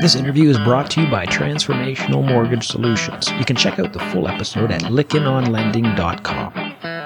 This interview is brought to you by Transformational Mortgage Solutions. You can check out the full episode at lickenonlending.com.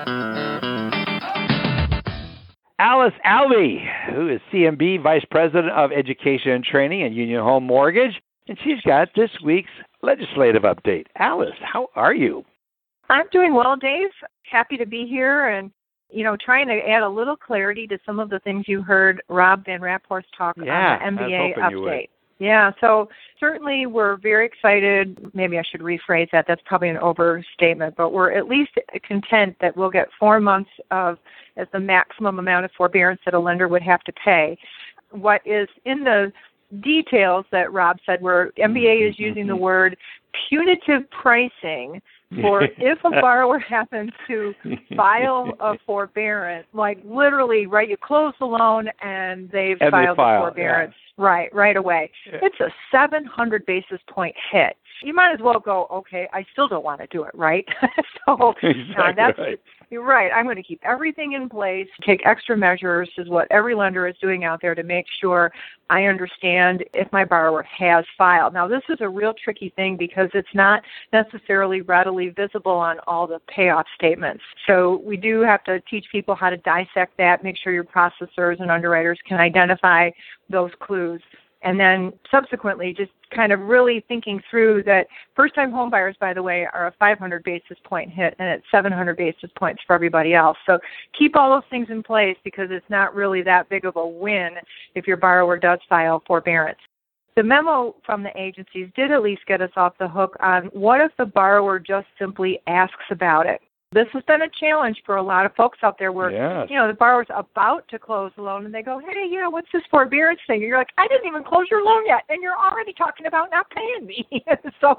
Alice Alvey, who is CMB Vice President of Education and Training at Union Home Mortgage, and she's got this week's legislative update. Alice, how are you? I'm doing well, Dave. Happy to be here and, trying to add a little clarity to some of the things you heard Rob Van Raphorst talk on the MBA update. Yeah, so certainly we're very excited. Maybe I should rephrase that. That's probably an overstatement, but we're at least content that we'll get 4 months as the maximum amount of forbearance that a lender would have to pay. What is in the details that Rob said, where MBA is using the word punitive pricing for if a borrower happens to file a forbearance, like literally, right, you close the loan and they've filed the forbearance. Yeah. Right away. Yeah. It's a 700 basis point hit. You might as well go, okay, I still don't want to do it, right? So that's right. You're right. I'm going to keep everything in place, take extra measures, is what every lender is doing out there to make sure I understand if my borrower has filed. Now, this is a real tricky thing because it's not necessarily readily visible on all the payoff statements. So we do have to teach people how to dissect that, make sure your processors and underwriters can identify those clues. And then subsequently, just kind of really thinking through that first-time home buyers, by the way, are a 500 basis point hit, and it's 700 basis points for everybody else. So keep all those things in place because it's not really that big of a win if your borrower does file forbearance. The memo from the agencies did at least get us off the hook on what if the borrower just simply asks about it. This has been a challenge for a lot of folks out there where, the borrower's about to close the loan and they go, hey, what's this forbearance thing? And you're like, I didn't even close your loan yet, and you're already talking about not paying me. So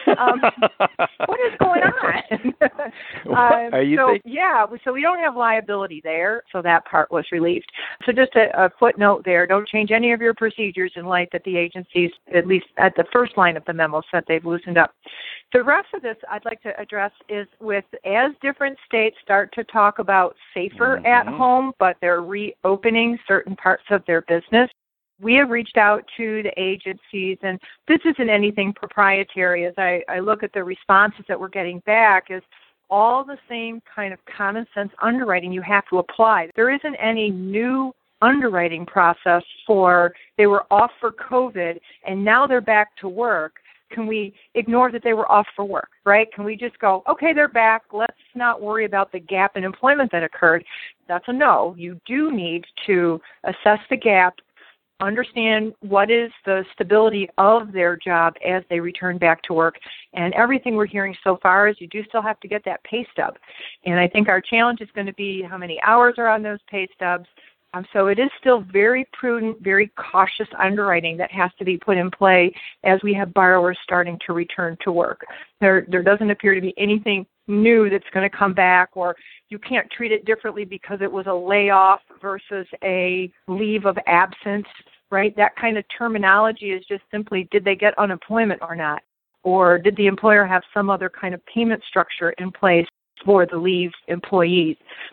what is going on? So we don't have liability there, so that part was relieved. So just a footnote there, don't change any of your procedures in light that the agencies, at least at the first line of the memo, said they've loosened up. The rest of this I'd like to address is as different states start to talk about safer at home, but they're reopening certain parts of their business. We have reached out to the agencies, and this isn't anything proprietary. As I look at the responses that we're getting back, is all the same kind of common sense underwriting you have to apply. There isn't any new underwriting process for they were off for COVID and now they're back to work. Can we ignore that they were off for work, right? Can we just go, okay, they're back. Let's not worry about the gap in employment that occurred. That's a no. You do need to assess the gap, understand what is the stability of their job as they return back to work. And everything we're hearing so far is you do still have to get that pay stub. And I think our challenge is going to be how many hours are on those pay stubs. So it is still very prudent, very cautious underwriting that has to be put in play as we have borrowers starting to return to work. There doesn't appear to be anything new that's going to come back, or you can't treat it differently because it was a layoff versus a leave of absence, right? That kind of terminology is just simply, did they get unemployment or not? Or did the employer have some other kind of payment structure in place for the leave employees?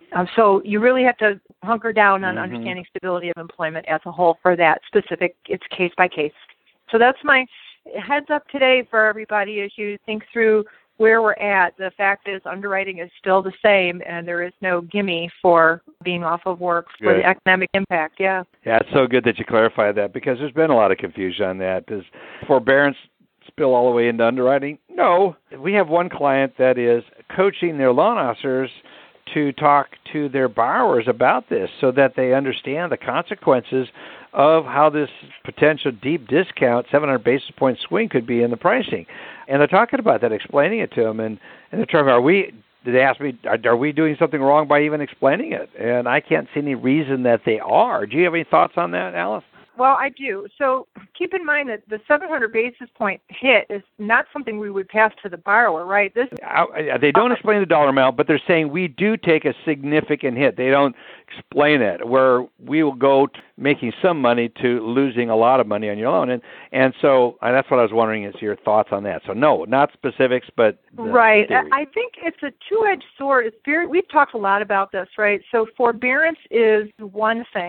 So you really have to hunker down on understanding stability of employment as a whole for that specific, it's case by case. So that's my heads up today for everybody as you think through where we're at. The fact is underwriting is still the same, and there is no gimme for being off of work for the economic impact. Yeah, it's so good that you clarify that because there's been a lot of confusion on that. Does forbearance spill all the way into underwriting? No. We have one client that is coaching their loan officers to talk to their borrowers about this so that they understand the consequences of how this potential deep discount, 700 basis point swing could be in the pricing. And they're talking about that, explaining it to them. And they're trying, they ask me, are we doing something wrong by even explaining it? And I can't see any reason that they are. Do you have any thoughts on that, Alice? Well, I do. So keep in mind that the 700 basis point hit is not something we would pass to the borrower, right? They don't explain the dollar amount, but they're saying we do take a significant hit. They don't explain it, where we will go making some money to losing a lot of money on your loan. And so that's what I was wondering is your thoughts on that. So no, not specifics, but right. Theory. I think it's a two-edged sword. We've talked a lot about this, right? So forbearance is one thing,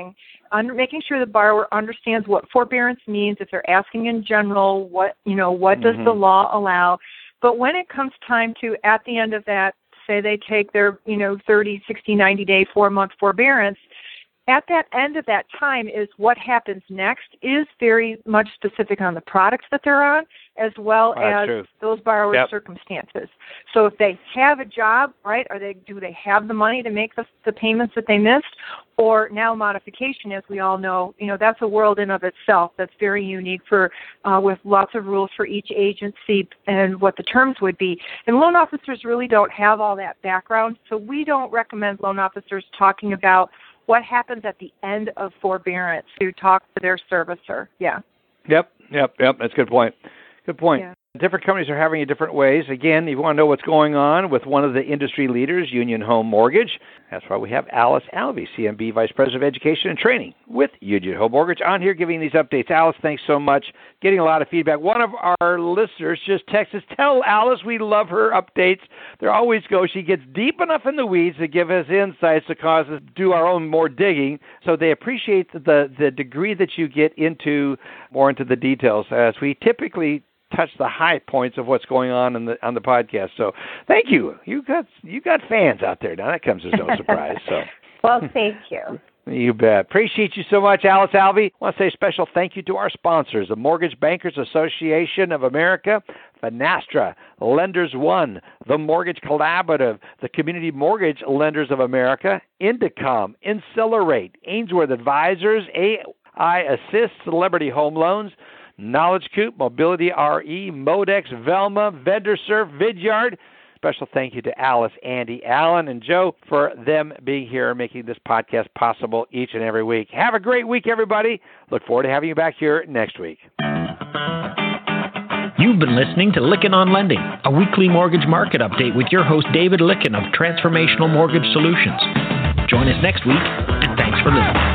making sure the borrower understands what forbearance means. If they're asking in general, what does the law allow? But when it comes time to, at the end of that, say they take their 30, 60, 90-day, 4-month forbearance, at that end of that time is what happens next is very much specific on the products that they're on, as well as those borrowers' circumstances. So if they have a job, right, do they have the money to make the payments that they missed? Or now modification, as we all know, that's a world in of itself that's very unique with lots of rules for each agency and what the terms would be. And loan officers really don't have all that background, so we don't recommend loan officers talking about what happens at the end of forbearance to talk to their servicer. Yeah. Yep. That's a good point. Yeah. Different companies are having it different ways. Again, if you want to know what's going on with one of the industry leaders, Union Home Mortgage, that's why we have Alice Alvey, CMB Vice President of Education and Training with Union Home Mortgage, on here giving these updates. Alice, thanks so much. Getting a lot of feedback. One of our listeners just texted us, tell Alice we love her updates. They always go. She gets deep enough in the weeds to give us insights to cause us to do our own more digging. So they appreciate the degree that you get more into the details, as we typically touch the high points of what's going on the podcast. So thank you. You got fans out there now. That comes as no surprise. So well, thank you. You bet. Appreciate you so much, Alice Alvey. I want to say a special thank you to our sponsors, the Mortgage Bankers Association of America, Finastra, Lenders One, the Mortgage Collaborative, the Community Mortgage Lenders of America, Indicom, Incelerate, Ainsworth Advisors, AI Assist, Celebrity Home Loans, Knowledge Coop, Mobility RE, Modex, Velma, VendorServe, Vidyard. Special thank you to Alice, Andy, Alan, and Joe for them being here and making this podcast possible each and every week. Have a great week, everybody. Look forward to having you back here next week. You've been listening to Lykken on Lending, a weekly mortgage market update with your host, David Lykken of Transformational Mortgage Solutions. Join us next week, and thanks for listening.